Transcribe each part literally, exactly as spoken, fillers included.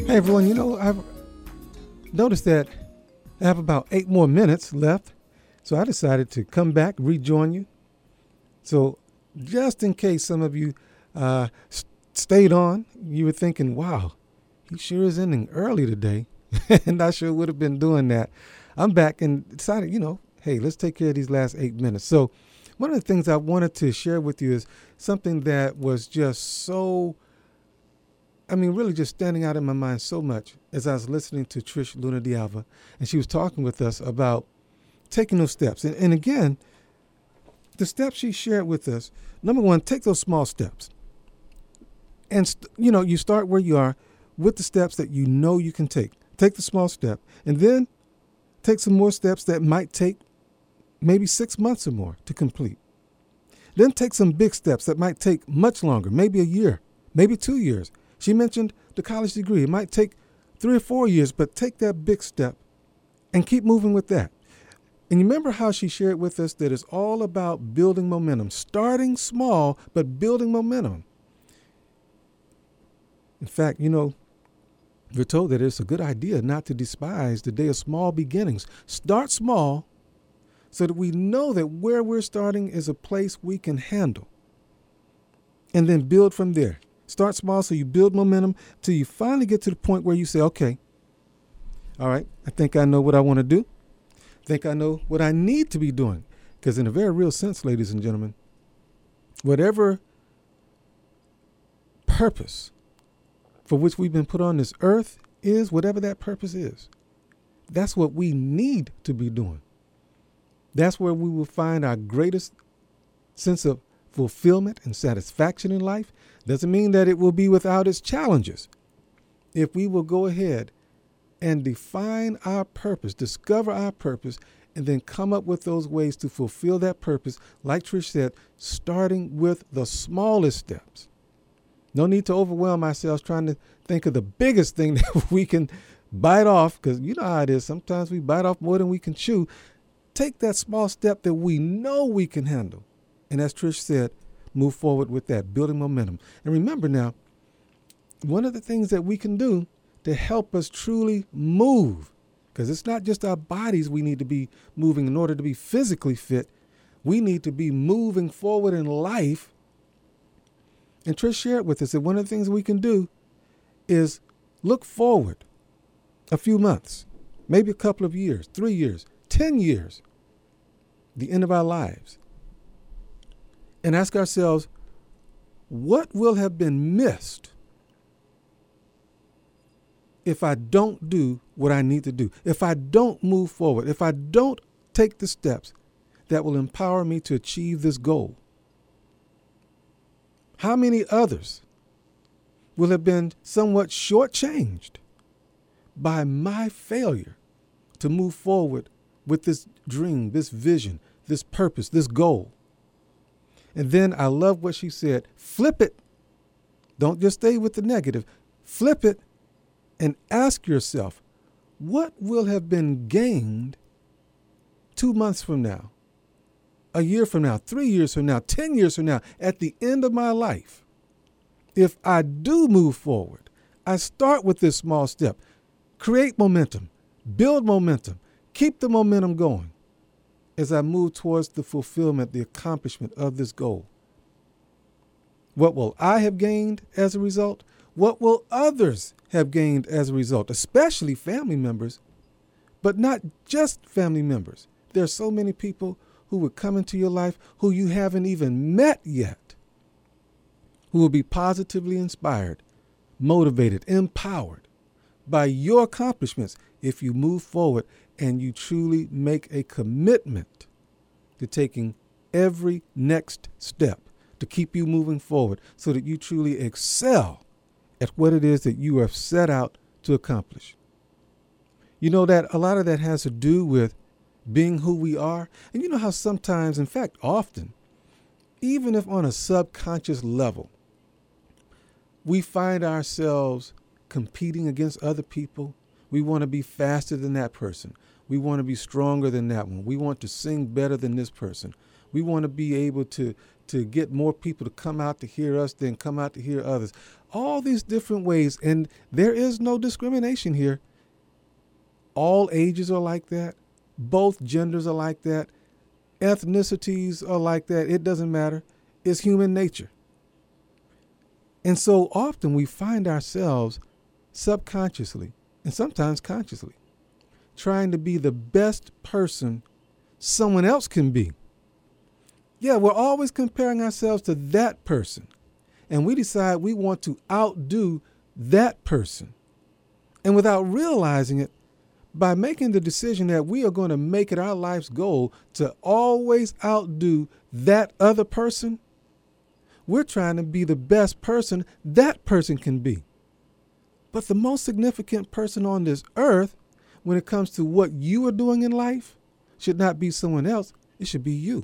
Hey everyone, you know, I've noticed that I have about eight more minutes left, so I decided to come back, rejoin you. So just in case some of you uh, s- stayed on, you were thinking, wow, he sure is ending early today, and I sure would have been doing that. I'm back and decided, you know, hey, let's take care of these last eight minutes. So one of the things I wanted to share with you is something that was just so I mean, really just standing out in my mind so much as I was listening to Trish Luna Dialva, and she was talking with us about taking those steps. And, and again, the steps she shared with us, number one, take those small steps. And, st- you know, you start where you are with the steps that you know you can take. Take the small step, and then take some more steps that might take maybe six months or more to complete. Then take some big steps that might take much longer, maybe a year, maybe two years. She mentioned the college degree. It might take three or four years, but take that big step and keep moving with that. And you remember how she shared with us that it's all about building momentum, starting small, but building momentum. In fact, you know, we're told that it's a good idea not to despise the day of small beginnings. Start small so that we know that where we're starting is a place we can handle, and then build from there. Start small so you build momentum till you finally get to the point where you say, okay, all right, I think I know what I want to do. I think I know what I need to be doing. Because in a very real sense, ladies and gentlemen, whatever purpose for which we've been put on this earth is, whatever that purpose is, that's what we need to be doing. That's where we will find our greatest sense of fulfillment and satisfaction in life. Doesn't mean that it will be without its challenges. If we will go ahead and define our purpose, discover our purpose, and then come up with those ways to fulfill that purpose, like Trish said, starting with the smallest steps. No need to overwhelm ourselves trying to think of the biggest thing that we can bite off, because you know how it is. Sometimes we bite off more than we can chew. Take that small step that we know we can handle. And as Trish said, move forward with that, building momentum. And remember now, one of the things that we can do to help us truly move, because it's not just our bodies we need to be moving in order to be physically fit. We need to be moving forward in life. And Trish shared with us that one of the things we can do is look forward a few months, maybe a couple of years, three years, ten years, the end of our lives, and ask ourselves, what will have been missed if I don't do what I need to do, if I don't move forward, if I don't take the steps that will empower me to achieve this goal? How many others will have been somewhat shortchanged by my failure to move forward with this dream, this vision, this purpose, this goal? And then I love what she said, flip it. Don't just stay with the negative. Flip it and ask yourself, what will have been gained two months from now, a year from now, three years from now, ten years from now, at the end of my life, if I do move forward? I start with this small step. Create momentum, build momentum, keep the momentum going as I move towards the fulfillment, the accomplishment of this goal. What will I have gained as a result? What will others have gained as a result, especially family members, but not just family members? There are so many people who would come into your life who you haven't even met yet, who will be positively inspired, motivated, empowered by your accomplishments if you move forward and you truly make a commitment to taking every next step to keep you moving forward so that you truly excel at what it is that you have set out to accomplish. You know that a lot of that has to do with being who we are. And you know how sometimes, in fact, often, even if on a subconscious level, we find ourselves competing against other people. We want to be faster than that person. We want to be stronger than that one. We want to sing better than this person. We want to be able to to get more people to come out to hear us than come out to hear others. All these different ways, and there is no discrimination here. All ages are like that. Both genders are like that. Ethnicities are like that. It doesn't matter. It's human nature. And so often we find ourselves subconsciously and sometimes consciously trying to be the best person someone else can be. Yeah, we're always comparing ourselves to that person, and we decide we want to outdo that person. And without realizing it, by making the decision that we are going to make it our life's goal to always outdo that other person, we're trying to be the best person that person can be. But the most significant person on this earth, when it comes to what you are doing in life, should not be someone else. It should be you.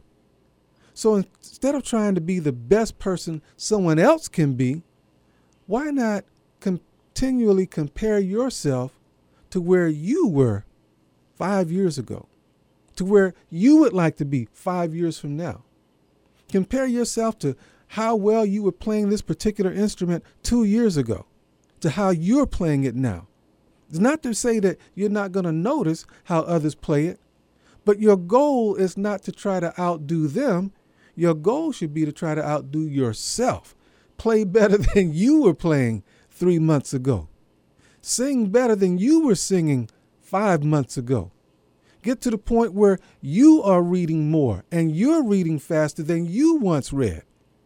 So instead of trying to be the best person someone else can be, why not continually compare yourself to where you were five years ago, to where you would like to be five years from now? Compare yourself to how well you were playing this particular instrument two years ago to how you're playing it now. It's not to say that you're not going to notice how others play it, but your goal is not to try to outdo them. Your goal should be to try to outdo yourself. Play better than you were playing three months ago. Sing better than you were singing five months ago. Get to the point where you are reading more and you're reading faster than you once read.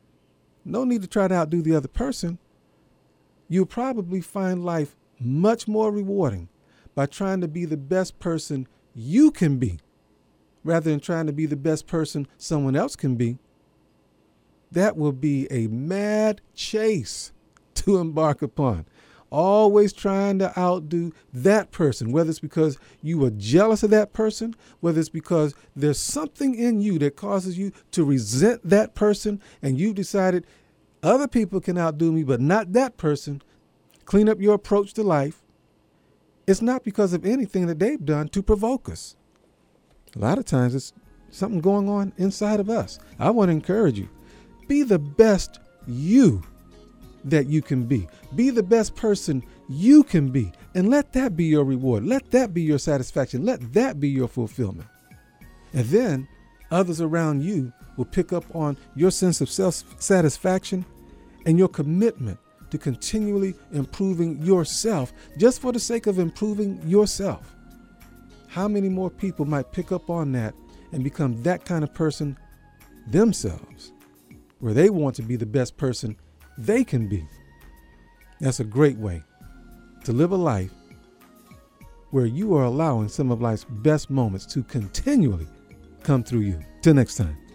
No need to try to outdo the other person. You'll probably find life much more rewarding by trying to be the best person you can be, rather than trying to be the best person someone else can be. That will be a mad chase to embark upon. Always trying to outdo that person, whether it's because you are jealous of that person, whether it's because there's something in you that causes you to resent that person, and you've decided other people can outdo me, but not that person. Clean up your approach to life. It's not because of anything that they've done to provoke us. A lot of times it's something going on inside of us. I want to encourage you. Be the best you that you can be. Be the best person you can be. And let that be your reward. Let that be your satisfaction. Let that be your fulfillment. And then others around you will pick up on your sense of self-satisfaction and your commitment to continually improving yourself just for the sake of improving yourself. How many more people might pick up on that and become that kind of person themselves, where they want to be the best person they can be? That's a great way to live a life where you are allowing some of life's best moments to continually come through you. Till next time.